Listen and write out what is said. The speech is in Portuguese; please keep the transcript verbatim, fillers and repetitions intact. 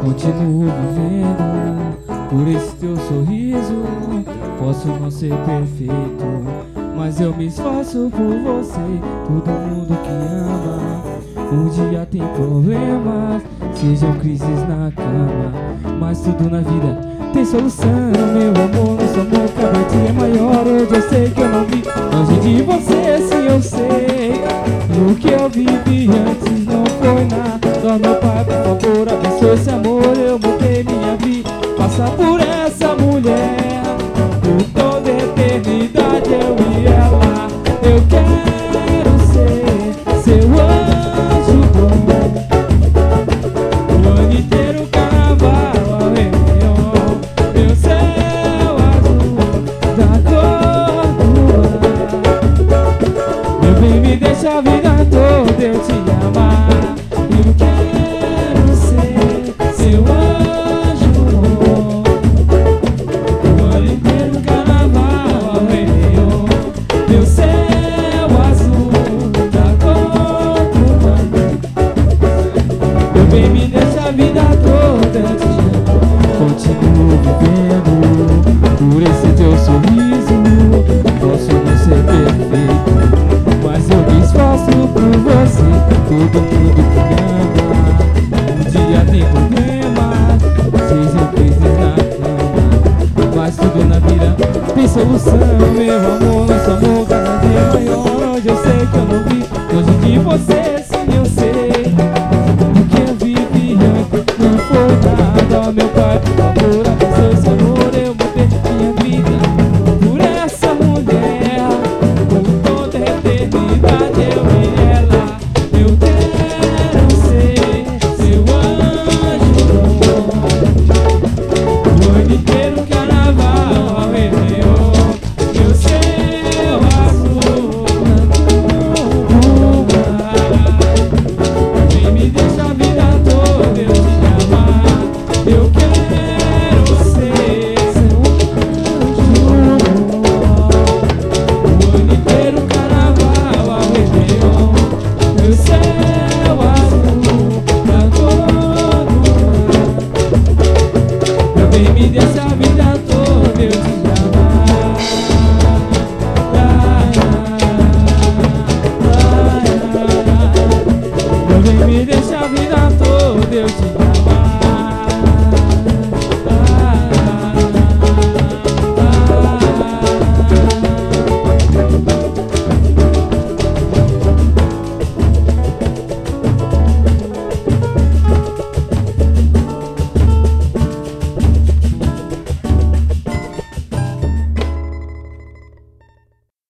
Continuo vivendo por esse teu sorriso. Posso não ser perfeito, mas eu me esforço por você. Todo mundo que ama um dia tem problemas, sejam crises na cama, mas tudo na vida tem solução. Meu amor, nosso amor cada dia é maior. Hoje eu sei que eu não vi longe de você, sim eu sei. O que eu vivi antes não foi nada. Meu pai, por favor, abençoe esse amor. Eu mudei minha vida, passar por essa mulher. Por toda a eternidade eu e ela. Eu quero ser seu anjo bom. O ano inteiro carnaval, a Réveillon. Meu céu azul da cor do mar. Meu bem, me deixa a vida toda eu te amar. Eu quero ser seu anjo bom. O ano inteiro carnaval, a Réveillon. Meu céu azul da cor do mar. Meu bem, me deixa a vida toda eu te amo. Continuo vivendo por esse teu sorriso. Posso não ser perfeito, mas eu me esforço por você. Todo mundo que ama um dia tem problemas, sejam crises na cama, mas tudo na vida tem solução. Meu amor, nosso amor cada dia é maior. Hoje eu sei que eu não vi longe de você, sim eu sei. O que eu vivi antes não foi nada. Meu pai, por favor, abençoe esse amor. Eu mudei minha vida por essa mulher. Por toda a eternidade eu e ela. Eu quero ser seu anjo bom. O ano inteiro carnaval, a Réveillon. Meu céu azul da cor do mar. Vem me deixa a vida toda eu te amar. Eu quero ser seu anjo bom. O ano inteiro carnaval, a Réveillon. Meu céu azul da cor do mar. Meu bem, me deixa a vida toda eu te amar. Meu bem, me deixa a vida toda eu te